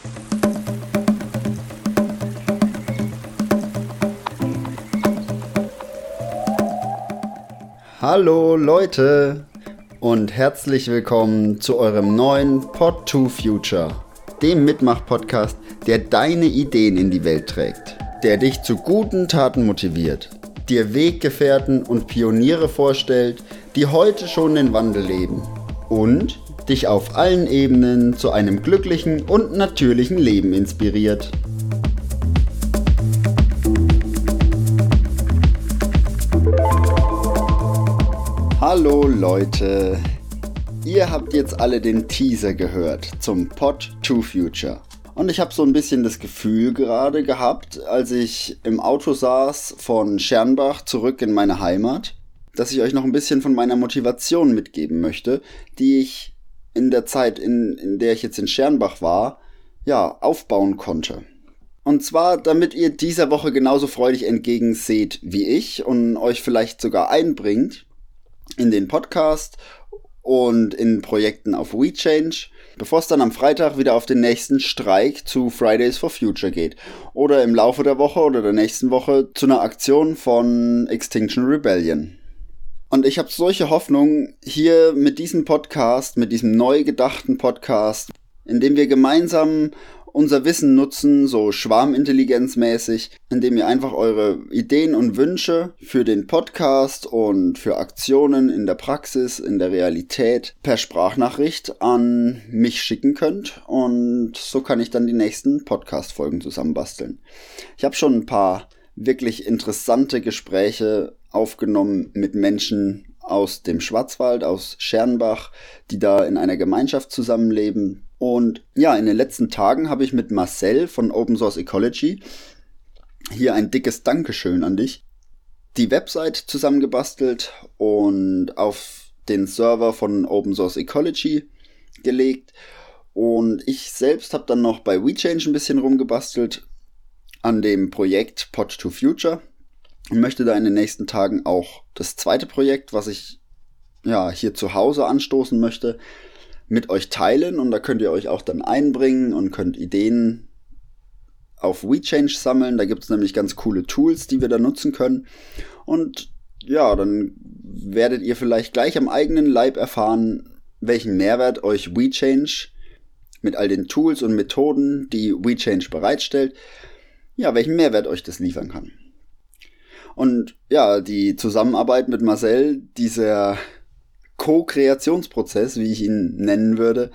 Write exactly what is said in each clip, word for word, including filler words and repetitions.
Hallo Leute und herzlich willkommen zu eurem neuen Pod to Future, dem Mitmach-Podcast, der deine Ideen in die Welt trägt, der dich zu guten Taten motiviert, dir Weggefährten und Pioniere vorstellt, die heute schon den Wandel leben und dich auf allen Ebenen zu einem glücklichen und natürlichen Leben inspiriert. Hallo Leute, ihr habt jetzt alle den Teaser gehört zum Pod to Future. Und ich habe so ein bisschen das Gefühl gerade gehabt, als ich im Auto saß von Schernbach zurück in meine Heimat, dass ich euch noch ein bisschen von meiner Motivation mitgeben möchte, die ich in der Zeit, in, in der ich jetzt in Schernbach war, ja, aufbauen konnte. Und zwar, damit ihr dieser Woche genauso freudig entgegenseht wie ich und euch vielleicht sogar einbringt in den Podcast und in Projekten auf WeChange, bevor es dann am Freitag wieder auf den nächsten Streik zu Fridays for Future geht oder im Laufe der Woche oder der nächsten Woche zu einer Aktion von Extinction Rebellion. Und ich habe solche Hoffnung hier mit diesem Podcast, mit diesem neu gedachten Podcast, in dem wir gemeinsam unser Wissen nutzen, so schwarmintelligenzmäßig, indem ihr einfach eure Ideen und Wünsche für den Podcast und für Aktionen in der Praxis, in der Realität per Sprachnachricht an mich schicken könnt. Und so kann ich dann die nächsten Podcast-Folgen zusammenbasteln. Ich habe schon ein paar wirklich interessante Gespräche aufgenommen mit Menschen aus dem Schwarzwald, aus Schernbach, die da in einer Gemeinschaft zusammenleben. Und ja, in den letzten Tagen habe ich mit Marcel von Open Source Ecology, hier ein dickes Dankeschön an dich, die Website zusammengebastelt und auf den Server von Open Source Ecology gelegt. Und ich selbst habe dann noch bei WeChange ein bisschen rumgebastelt an dem Projekt Pod to Future und möchte da in den nächsten Tagen auch das zweite Projekt, was ich ja hier zu Hause anstoßen möchte, mit euch teilen, und da könnt ihr euch auch dann einbringen und könnt Ideen auf WeChange sammeln. Da gibt es nämlich ganz coole Tools, die wir da nutzen können. Und ja, dann werdet ihr vielleicht gleich am eigenen Leib erfahren, welchen Mehrwert euch WeChange mit all den Tools und Methoden, die WeChange bereitstellt, ja, welchen Mehrwert euch das liefern kann. Und ja, die Zusammenarbeit mit Marcel, dieser Co-Kreationsprozess, wie ich ihn nennen würde.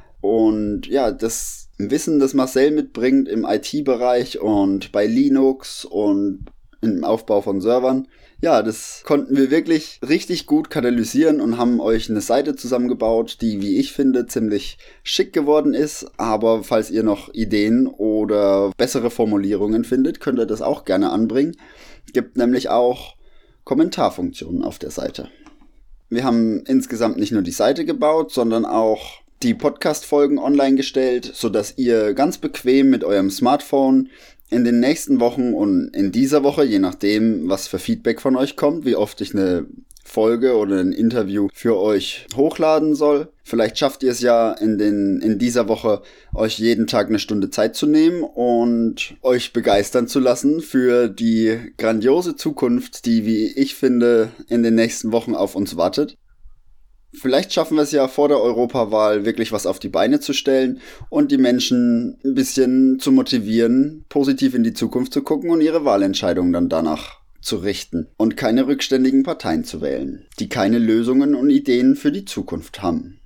Und ja, das Wissen, das Marcel mitbringt im I T-Bereich und bei Linux und im Aufbau von Servern, ja, das konnten wir wirklich richtig gut katalysieren und haben euch eine Seite zusammengebaut, die, wie ich finde, ziemlich schick geworden ist. Aber falls ihr noch Ideen oder bessere Formulierungen findet, könnt ihr das auch gerne anbringen. Gibt nämlich auch Kommentarfunktionen auf der Seite. Wir haben insgesamt nicht nur die Seite gebaut, sondern auch die Podcast-Folgen online gestellt, sodass ihr ganz bequem mit eurem Smartphone in den nächsten Wochen und in dieser Woche, je nachdem, was für Feedback von euch kommt, wie oft ich eine Folge oder ein Interview für euch hochladen soll. Vielleicht schafft ihr es ja in den in dieser Woche, euch jeden Tag eine Stunde Zeit zu nehmen und euch begeistern zu lassen für die grandiose Zukunft, die, wie ich finde, in den nächsten Wochen auf uns wartet. Vielleicht schaffen wir es ja vor der Europawahl wirklich was auf die Beine zu stellen und die Menschen ein bisschen zu motivieren, positiv in die Zukunft zu gucken und ihre Wahlentscheidungen dann danach zu richten und keine rückständigen Parteien zu wählen, die keine Lösungen und Ideen für die Zukunft haben.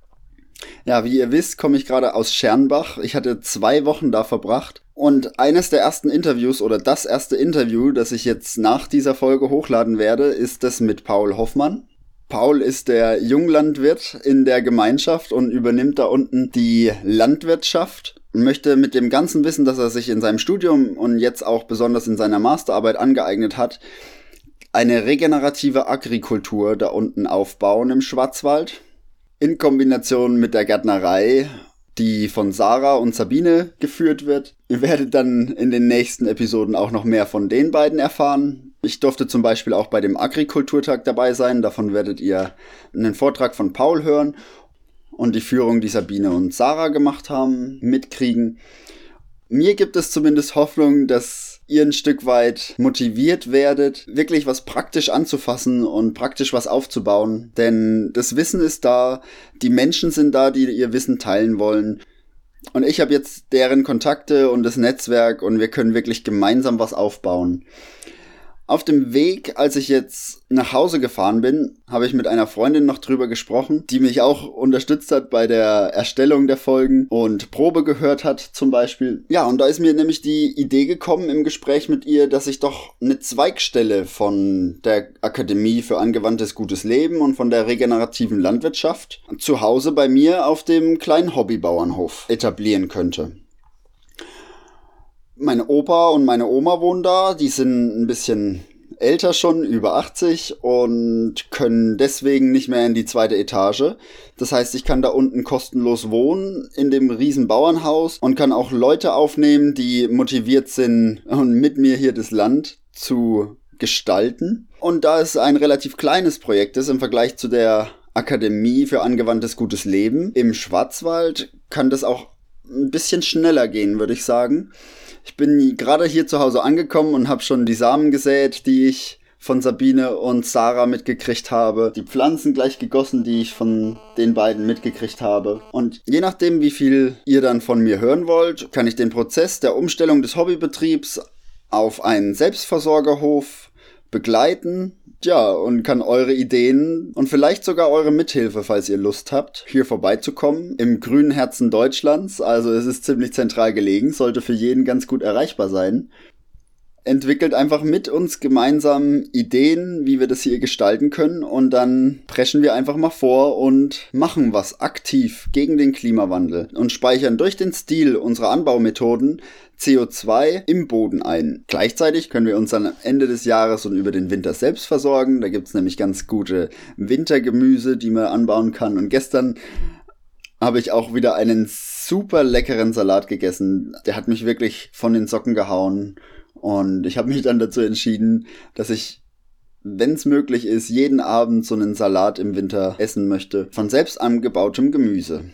Ja, wie ihr wisst, komme ich gerade aus Schernbach. Ich hatte zwei Wochen da verbracht und eines der ersten Interviews oder das erste Interview, das ich jetzt nach dieser Folge hochladen werde, ist das mit Paul Hoffmann. Paul ist der Junglandwirt in der Gemeinschaft und übernimmt da unten die Landwirtschaft und möchte mit dem ganzen Wissen, das er sich in seinem Studium und jetzt auch besonders in seiner Masterarbeit angeeignet hat, eine regenerative Agrikultur da unten aufbauen im Schwarzwald. In Kombination mit der Gärtnerei, die von Sarah und Sabine geführt wird. Ihr werdet dann in den nächsten Episoden auch noch mehr von den beiden erfahren. Ich durfte zum Beispiel auch bei dem Agrikulturtag dabei sein. Davon werdet ihr einen Vortrag von Paul hören. und die Führung, die Sabine und Sarah gemacht haben, mitkriegen. Mir gibt es zumindest Hoffnung, dass ihr ein Stück weit motiviert werdet, wirklich was praktisch anzufassen und praktisch was aufzubauen. Denn das Wissen ist da, die Menschen sind da, die ihr Wissen teilen wollen. Und ich habe jetzt deren Kontakte und das Netzwerk und wir können wirklich gemeinsam was aufbauen. Auf dem Weg, als ich jetzt nach Hause gefahren bin, habe ich mit einer Freundin noch drüber gesprochen, die mich auch unterstützt hat bei der Erstellung der Folgen und Probe gehört hat zum Beispiel. Ja, und da ist mir nämlich die Idee gekommen im Gespräch mit ihr, dass ich doch eine Zweigstelle von der Akademie für angewandtes gutes Leben und von der regenerativen Landwirtschaft zu Hause bei mir auf dem kleinen Hobbybauernhof etablieren könnte. Meine Opa und meine Oma wohnen da, die sind ein bisschen älter schon, über achtzig und können deswegen nicht mehr in die zweite Etage. Das heißt, ich kann da unten kostenlos wohnen in dem riesen Bauernhaus und kann auch Leute aufnehmen, die motiviert sind und mit mir hier das Land zu gestalten. Und da es ein relativ kleines Projekt ist im Vergleich zu der Akademie für angewandtes gutes Leben im Schwarzwald, kann das auch ein bisschen schneller gehen, würde ich sagen. Ich bin gerade hier zu Hause angekommen und habe schon die Samen gesät, die ich von Sabine und Sarah mitgekriegt habe. Die Pflanzen gleich gegossen, die ich von den beiden mitgekriegt habe. Und je nachdem, wie viel ihr dann von mir hören wollt, kann ich den Prozess der Umstellung des Hobbybetriebs auf einen Selbstversorgerhof begleiten. Ja, und kann eure Ideen und vielleicht sogar eure Mithilfe, falls ihr Lust habt, hier vorbeizukommen, im grünen Herzen Deutschlands. Also es ist ziemlich zentral gelegen, sollte für jeden ganz gut erreichbar sein. Entwickelt einfach mit uns gemeinsam Ideen, wie wir das hier gestalten können und dann preschen wir einfach mal vor und machen was aktiv gegen den Klimawandel und speichern durch den Stil unserer Anbaumethoden C O zwei im Boden ein. Gleichzeitig können wir uns dann am Ende des Jahres und über den Winter selbst versorgen. Da gibt's nämlich ganz gute Wintergemüse, die man anbauen kann. Und gestern habe ich auch wieder einen super leckeren Salat gegessen. Der hat mich wirklich von den Socken gehauen. Und ich habe mich dann dazu entschieden, dass ich, wenn es möglich ist, jeden Abend so einen Salat im Winter essen möchte. Von selbst angebautem Gemüse.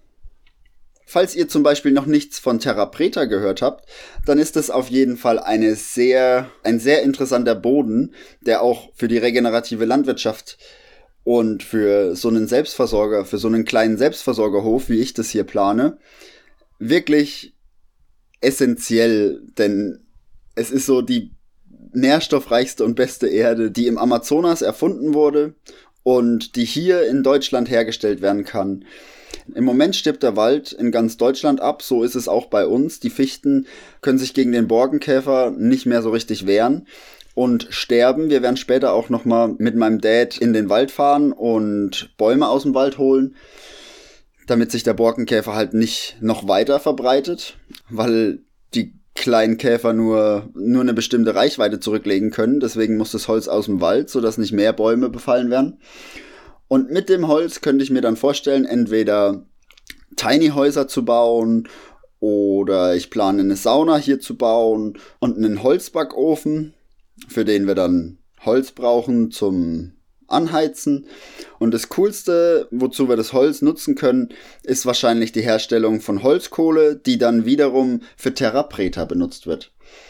Falls ihr zum Beispiel noch nichts von Terra Preta gehört habt, dann ist es auf jeden Fall eine sehr, ein sehr interessanter Boden, der auch für die regenerative Landwirtschaft und für so einen Selbstversorger, für so einen kleinen Selbstversorgerhof, wie ich das hier plane, wirklich essentiell, denn es ist so die nährstoffreichste und beste Erde, die im Amazonas erfunden wurde und die hier in Deutschland hergestellt werden kann. Im Moment stirbt der Wald in ganz Deutschland ab, so ist es auch bei uns. Die Fichten können sich gegen den Borkenkäfer nicht mehr so richtig wehren und sterben. Wir werden später auch nochmal mit meinem Dad in den Wald fahren und Bäume aus dem Wald holen, damit sich der Borkenkäfer halt nicht noch weiter verbreitet, weil die kleinen Käfer nur, nur eine bestimmte Reichweite zurücklegen können. Deswegen muss das Holz aus dem Wald, sodass nicht mehr Bäume befallen werden. Und mit dem Holz könnte ich mir dann vorstellen, entweder Tiny-Häuser zu bauen oder ich plane eine Sauna hier zu bauen und einen Holzbackofen, für den wir dann Holz brauchen zum Anheizen. Und das Coolste, wozu wir das Holz nutzen können, ist wahrscheinlich die Herstellung von Holzkohle, die dann wiederum für Terra Preta benutzt wird.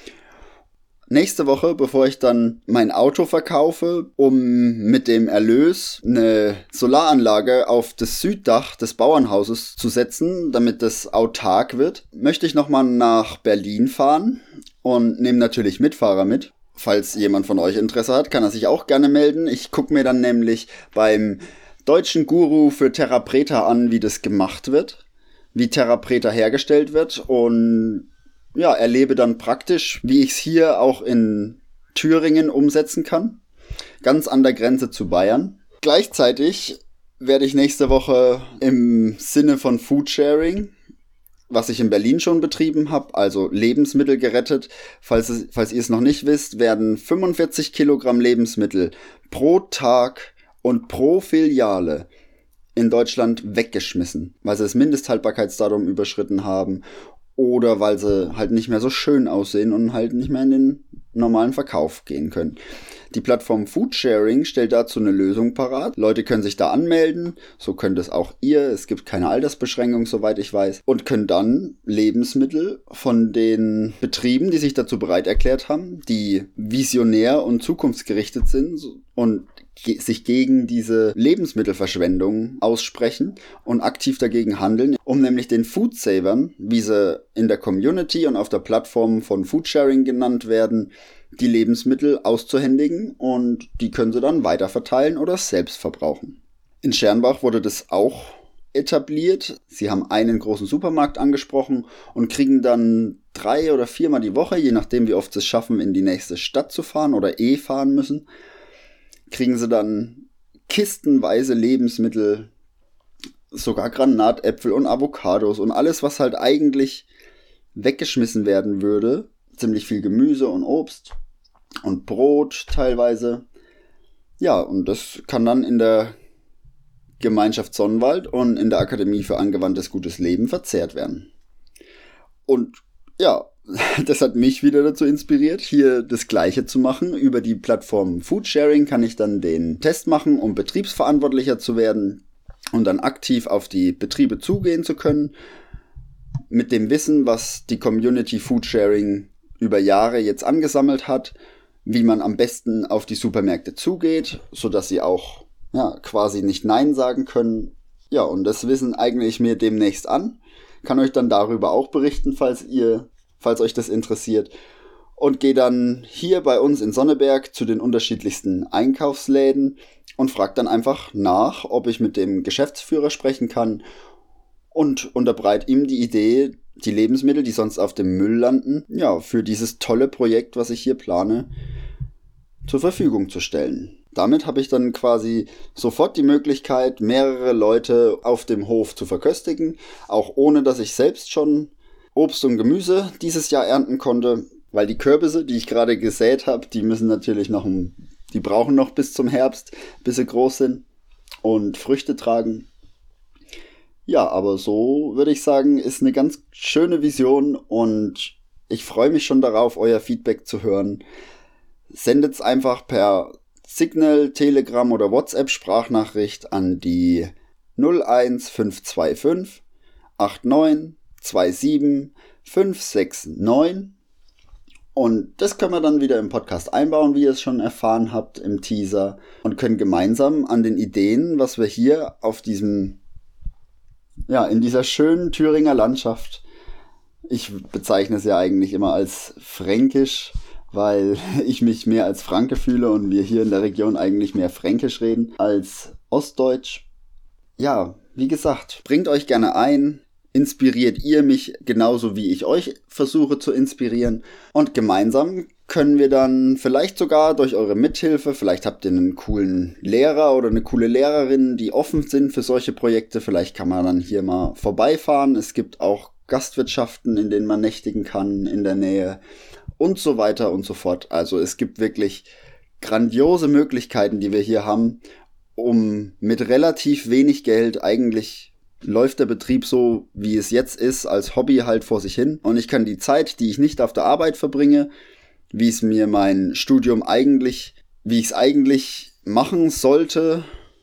Nächste Woche, bevor ich dann mein Auto verkaufe, um mit dem Erlös eine Solaranlage auf das Süddach des Bauernhauses zu setzen, damit das autark wird, möchte ich nochmal nach Berlin fahren und nehme natürlich Mitfahrer mit. Falls jemand von euch Interesse hat, kann er sich auch gerne melden. Ich gucke mir dann nämlich beim deutschen Guru für Terra Preta an, wie das gemacht wird, wie Terra Preta hergestellt wird und ja, erlebe dann praktisch, wie ich es hier auch in Thüringen umsetzen kann. Ganz an der Grenze zu Bayern. Gleichzeitig werde ich nächste Woche im Sinne von Foodsharing, was ich in Berlin schon betrieben habe, also Lebensmittel gerettet. Falls, es, falls ihr es noch nicht wisst, werden fünfundvierzig Kilogramm Lebensmittel pro Tag und pro Filiale in Deutschland weggeschmissen, weil sie das Mindesthaltbarkeitsdatum überschritten haben oder weil sie halt nicht mehr so schön aussehen und halt nicht mehr in den normalen Verkauf gehen können. Die Plattform Foodsharing stellt dazu eine Lösung parat. Leute können sich da anmelden, so könnt es auch ihr. Es gibt keine Altersbeschränkung, soweit ich weiß. Und können dann Lebensmittel von den Betrieben, die sich dazu bereit erklärt haben, die visionär und zukunftsgerichtet sind und ge- sich gegen diese Lebensmittelverschwendung aussprechen und aktiv dagegen handeln, um nämlich den Foodsavern, wie sie in der Community und auf der Plattform von Foodsharing genannt werden, die Lebensmittel auszuhändigen und die können sie dann weiterverteilen oder selbst verbrauchen. In Schernbach wurde das auch etabliert. Sie haben einen großen Supermarkt angesprochen und kriegen dann drei oder viermal die Woche, je nachdem wie oft sie es schaffen, in die nächste Stadt zu fahren oder eh fahren müssen, kriegen sie dann kistenweise Lebensmittel, sogar Granatäpfel und Avocados und alles, was halt eigentlich weggeschmissen werden würde. Ziemlich viel Gemüse und Obst und Brot teilweise. Ja, und das kann dann in der Gemeinschaft Sonnenwald und in der Akademie für angewandtes gutes Leben verzehrt werden. Und ja, das hat mich wieder dazu inspiriert, hier das Gleiche zu machen. Über die Plattform Foodsharing kann ich dann den Test machen, um betriebsverantwortlicher zu werden und dann aktiv auf die Betriebe zugehen zu können. Mit dem Wissen, was die Community Foodsharing über Jahre jetzt angesammelt hat, wie man am besten auf die Supermärkte zugeht, sodass sie auch ja, quasi nicht Nein sagen können. Ja, und das Wissen eigne ich mir demnächst an. Kann euch dann darüber auch berichten, falls ihr, falls euch das interessiert. Und gehe dann hier bei uns in Sonneberg zu den unterschiedlichsten Einkaufsläden und frage dann einfach nach, ob ich mit dem Geschäftsführer sprechen kann und unterbreite ihm die Idee, die Lebensmittel, die sonst auf dem Müll landen, ja, für dieses tolle Projekt, was ich hier plane, zur Verfügung zu stellen. Damit habe ich dann quasi sofort die Möglichkeit, mehrere Leute auf dem Hof zu verköstigen, auch ohne dass ich selbst schon Obst und Gemüse dieses Jahr ernten konnte, weil die Kürbisse, die ich gerade gesät habe, die müssen natürlich noch, die brauchen noch bis zum Herbst, bis sie groß sind und Früchte tragen. Ja, aber so würde ich sagen, ist eine ganz schöne Vision und ich freue mich schon darauf, euer Feedback zu hören. Sendet's einfach per Signal, Telegram oder WhatsApp Sprachnachricht an die null eins fünf zwei fünf acht neun zwei sieben fünf sechs neun und das können wir dann wieder im Podcast einbauen, wie ihr es schon erfahren habt im Teaser und können gemeinsam an den Ideen, was wir hier auf diesem Ja, in dieser schönen Thüringer Landschaft, ich bezeichne es ja eigentlich immer als fränkisch, weil ich mich mehr als Franke fühle und wir hier in der Region eigentlich mehr fränkisch reden als ostdeutsch. Ja, wie gesagt, bringt euch gerne ein, inspiriert ihr mich genauso wie ich euch versuche zu inspirieren und gemeinsam können wir dann vielleicht sogar durch eure Mithilfe, vielleicht habt ihr einen coolen Lehrer oder eine coole Lehrerin, die offen sind für solche Projekte, vielleicht kann man dann hier mal vorbeifahren. Es gibt auch Gastwirtschaften, in denen man nächtigen kann in der Nähe und so weiter und so fort. Also es gibt wirklich grandiose Möglichkeiten, die wir hier haben, um mit relativ wenig Geld eigentlich läuft der Betrieb so, wie es jetzt ist, als Hobby halt vor sich hin. Und ich kann die Zeit, die ich nicht auf der Arbeit verbringe, wie es mir mein Studium eigentlich, wie ich es eigentlich machen sollte,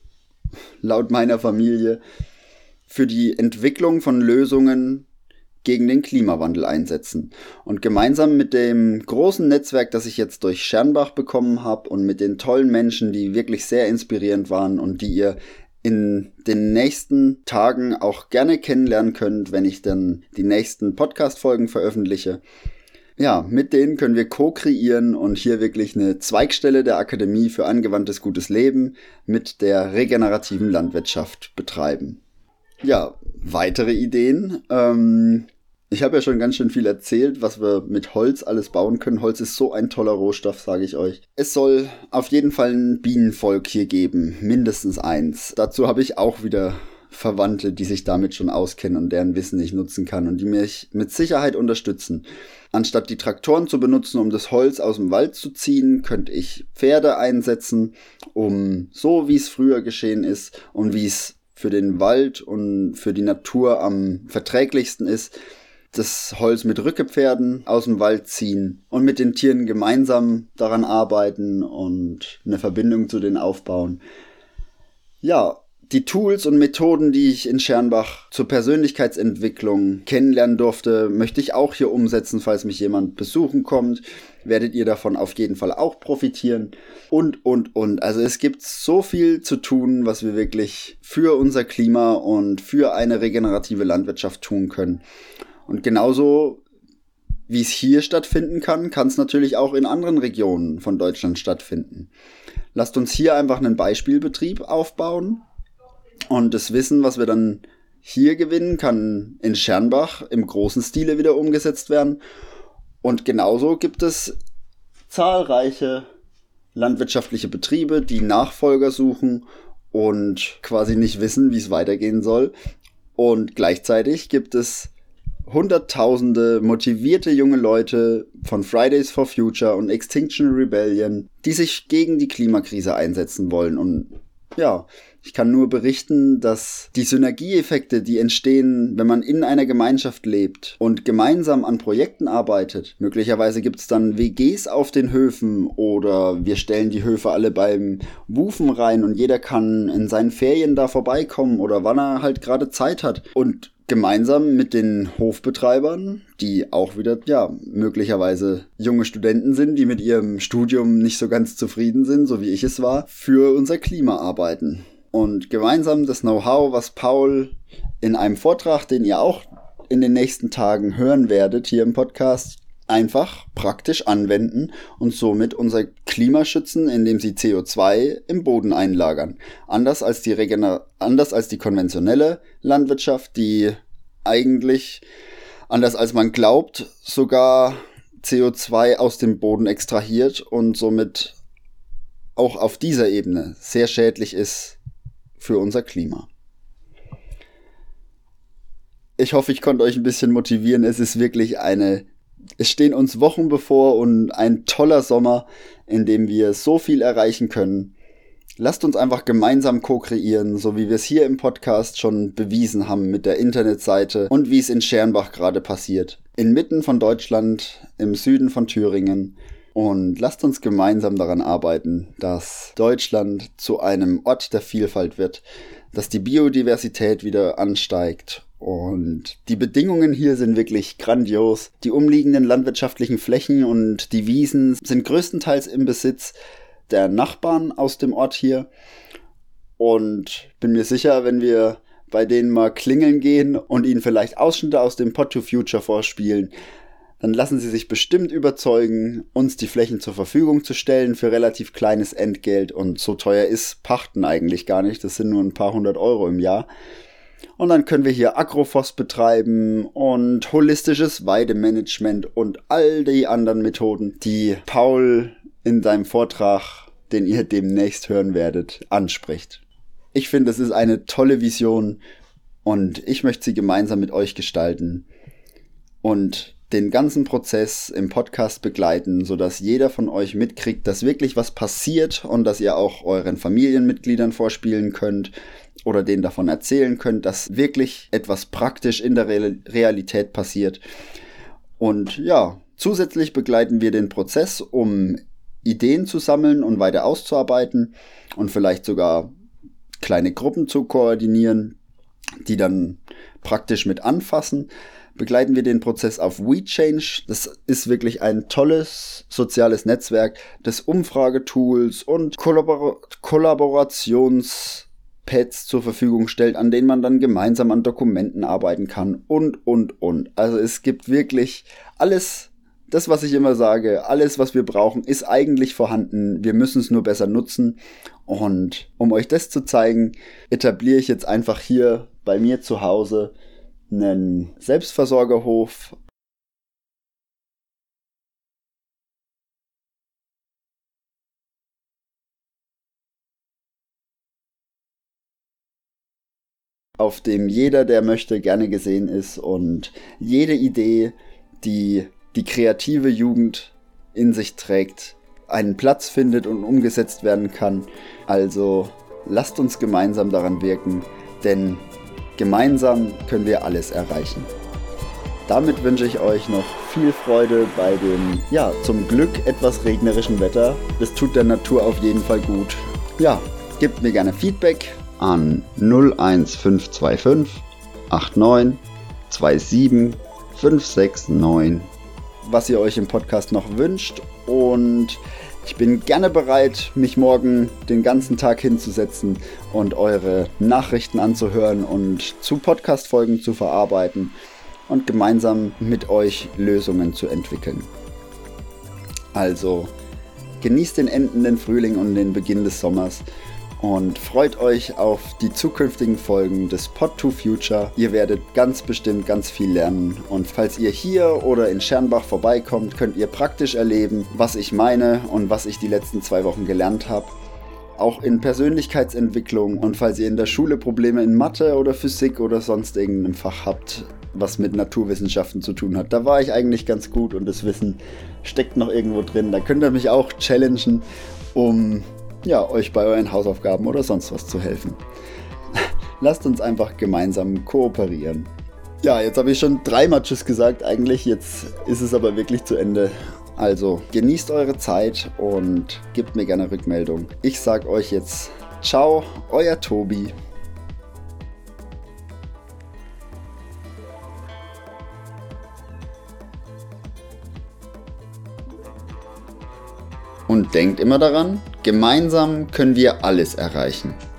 laut meiner Familie, für die Entwicklung von Lösungen gegen den Klimawandel einsetzen. Und gemeinsam mit dem großen Netzwerk, das ich jetzt durch Schernbach bekommen habe und mit den tollen Menschen, die wirklich sehr inspirierend waren und die ihr in den nächsten Tagen auch gerne kennenlernen könnt, wenn ich dann die nächsten Podcast-Folgen veröffentliche. Ja, mit denen können wir co-kreieren und hier wirklich eine Zweigstelle der Akademie für angewandtes gutes Leben mit der regenerativen Landwirtschaft betreiben. Ja, weitere Ideen. Ähm, ich habe ja schon ganz schön viel erzählt, was wir mit Holz alles bauen können. Holz ist so ein toller Rohstoff, sage ich euch. Es soll auf jeden Fall ein Bienenvolk hier geben, mindestens eins. Dazu habe ich auch wieder Verwandte, die sich damit schon auskennen und deren Wissen ich nutzen kann und die mich mit Sicherheit unterstützen. Anstatt die Traktoren zu benutzen, um das Holz aus dem Wald zu ziehen, könnte ich Pferde einsetzen, um so wie es früher geschehen ist und wie es für den Wald und für die Natur am verträglichsten ist, das Holz mit Rückepferden aus dem Wald ziehen und mit den Tieren gemeinsam daran arbeiten und eine Verbindung zu denen aufbauen. Ja, die Tools und Methoden, die ich in Schernbach zur Persönlichkeitsentwicklung kennenlernen durfte, möchte ich auch hier umsetzen, falls mich jemand besuchen kommt. Werdet ihr davon auf jeden Fall auch profitieren. Und, und, und. Also es gibt so viel zu tun, was wir wirklich für unser Klima und für eine regenerative Landwirtschaft tun können. Und genauso wie es hier stattfinden kann, kann es natürlich auch in anderen Regionen von Deutschland stattfinden. Lasst uns hier einfach einen Beispielbetrieb aufbauen. Und das Wissen, was wir dann hier gewinnen, kann in Schernbach im großen Stile wieder umgesetzt werden. Und genauso gibt es zahlreiche landwirtschaftliche Betriebe, die Nachfolger suchen und quasi nicht wissen, wie es weitergehen soll. Und gleichzeitig gibt es hunderttausende motivierte junge Leute von Fridays for Future und Extinction Rebellion, die sich gegen die Klimakrise einsetzen wollen. Und ja, ich kann nur berichten, dass die Synergieeffekte, die entstehen, wenn man in einer Gemeinschaft lebt und gemeinsam an Projekten arbeitet, möglicherweise gibt es dann W Gs auf den Höfen oder wir stellen die Höfe alle beim Wufen rein und jeder kann in seinen Ferien da vorbeikommen oder wann er halt gerade Zeit hat und gemeinsam mit den Hofbetreibern, die auch wieder, ja, möglicherweise junge Studenten sind, die mit ihrem Studium nicht so ganz zufrieden sind, so wie ich es war, für unser Klima arbeiten. Und gemeinsam das Know-how, was Paul in einem Vortrag, den ihr auch in den nächsten Tagen hören werdet, hier im Podcast, einfach praktisch anwenden und somit unser Klima schützen, indem sie C O zwei im Boden einlagern. Anders als die Regener- anders als die konventionelle Landwirtschaft, die eigentlich, anders als man glaubt, sogar C O zwei aus dem Boden extrahiert und somit auch auf dieser Ebene sehr schädlich ist für unser Klima. Ich hoffe, ich konnte euch ein bisschen motivieren. Es ist wirklich eine, es stehen uns Wochen bevor und ein toller Sommer, in dem wir so viel erreichen können. Lasst uns einfach gemeinsam co-kreieren, so wie wir es hier im Podcast schon bewiesen haben mit der Internetseite und wie es in Schernbach gerade passiert. Inmitten von Deutschland, im Süden von Thüringen. Und lasst uns gemeinsam daran arbeiten, dass Deutschland zu einem Ort der Vielfalt wird, dass die Biodiversität wieder ansteigt. Und die Bedingungen hier sind wirklich grandios. Die umliegenden landwirtschaftlichen Flächen und die Wiesen sind größtenteils im Besitz der Nachbarn aus dem Ort hier. Und bin mir sicher, wenn wir bei denen mal klingeln gehen und ihnen vielleicht Ausschnitte aus dem Pod to Future vorspielen, dann lassen sie sich bestimmt überzeugen, uns die Flächen zur Verfügung zu stellen für relativ kleines Entgelt. Und so teuer ist Pachten eigentlich gar nicht. Das sind nur ein paar hundert Euro im Jahr. Und dann können wir hier Agroforst betreiben und holistisches Weidemanagement und all die anderen Methoden, die Paul in seinem Vortrag, den ihr demnächst hören werdet, anspricht. Ich finde, es ist eine tolle Vision und ich möchte sie gemeinsam mit euch gestalten und den ganzen Prozess im Podcast begleiten, sodass jeder von euch mitkriegt, dass wirklich was passiert und dass ihr auch euren Familienmitgliedern vorspielen könnt oder denen davon erzählen könnt, dass wirklich etwas praktisch in der Realität passiert. Und ja, zusätzlich begleiten wir den Prozess, um Ideen zu sammeln und weiter auszuarbeiten und vielleicht sogar kleine Gruppen zu koordinieren, die dann praktisch mit anfassen. Begleiten wir den Prozess auf WeChange. Das ist wirklich ein tolles soziales Netzwerk, das Umfragetools und Kollabor- Kollaborationspads zur Verfügung stellt, an denen man dann gemeinsam an Dokumenten arbeiten kann und, und, und. Also es gibt wirklich alles, das, was ich immer sage, alles, was wir brauchen, ist eigentlich vorhanden. Wir müssen es nur besser nutzen. Und um euch das zu zeigen, etabliere ich jetzt einfach hier bei mir zu Hause einen Selbstversorgerhof. Auf dem jeder, der möchte, gerne gesehen ist und jede Idee, die die kreative Jugend in sich trägt, einen Platz findet und umgesetzt werden kann. Also lasst uns gemeinsam daran wirken, denn gemeinsam können wir alles erreichen. Damit wünsche ich euch noch viel Freude bei dem, ja, zum Glück etwas regnerischen Wetter. Das tut der Natur auf jeden Fall gut. Ja, gebt mir gerne Feedback an null eins fünf zwei fünf acht neun zwei sieben fünf sechs neun, was ihr euch im Podcast noch wünscht, und ich bin gerne bereit, mich morgen den ganzen Tag hinzusetzen und eure Nachrichten anzuhören und zu Podcast-Folgen zu verarbeiten und gemeinsam mit euch Lösungen zu entwickeln. Also genießt den endenden Frühling und den Beginn des Sommers und freut euch auf die zukünftigen Folgen des Pod to Future. Ihr werdet ganz bestimmt ganz viel lernen, und falls ihr hier oder in Schernbach vorbeikommt, könnt ihr praktisch erleben, was ich meine und was ich die letzten zwei Wochen gelernt habe. Auch in Persönlichkeitsentwicklung, und falls ihr in der Schule Probleme in Mathe oder Physik oder sonst irgendeinem Fach habt, was mit Naturwissenschaften zu tun hat, da war ich eigentlich ganz gut und das Wissen steckt noch irgendwo drin. Da könnt ihr mich auch challengen, um ja, euch bei euren Hausaufgaben oder sonst was zu helfen. Lasst uns einfach gemeinsam kooperieren. Ja, jetzt habe ich schon dreimal Tschüss gesagt eigentlich, jetzt ist es aber wirklich zu Ende. Also genießt eure Zeit und gebt mir gerne Rückmeldung. Ich sage euch jetzt ciao, euer Tobi. Und denkt immer daran, gemeinsam können wir alles erreichen.